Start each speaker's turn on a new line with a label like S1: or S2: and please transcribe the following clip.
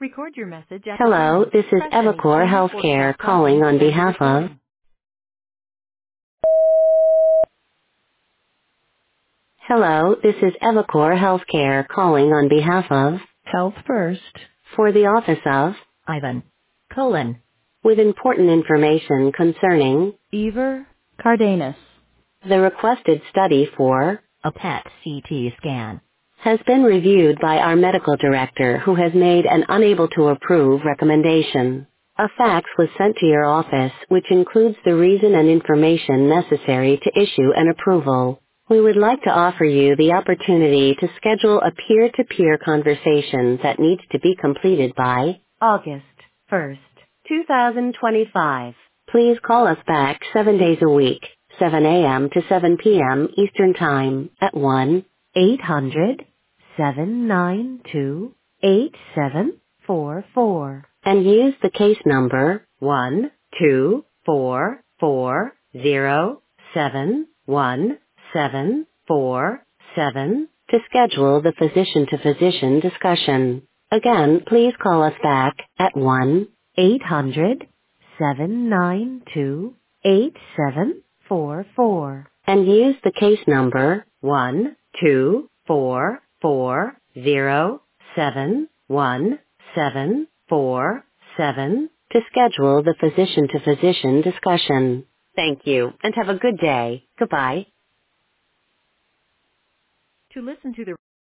S1: Record your message at the
S2: Hello,
S1: tone.
S2: this is
S1: Press any
S2: Evacor
S1: key for
S2: Healthcare calling
S1: processing
S2: on
S1: and
S2: behalf of.
S1: recording.
S2: Hello, this is Evacor Healthcare calling on behalf of.
S1: Health first.
S2: For the office of.
S1: Ivan. Colon.
S2: With important information concerning.
S1: Ever. Cardenas.
S2: The requested study for.
S1: A PET CT scan.
S2: Has been reviewed by our medical director who has made an unable to approve recommendation. A fax was sent to your office which includes the reason and information necessary to issue an approval. We would like to offer you the opportunity to schedule a peer-to-peer conversation that needs to be completed by August 1st, 2025. Please call us back 7 days a week, 7 a.m. to 7 p.m. Eastern Time at 1-800-792-8744 and use the case number 12440717747 to schedule the physician-to-physician discussion. Again, please call us back at 1-800-792-8744 and use the case number 12440717747 to schedule the physician-to-physician discussion. Thank you and have a good day. Goodbye.
S1: To listen to the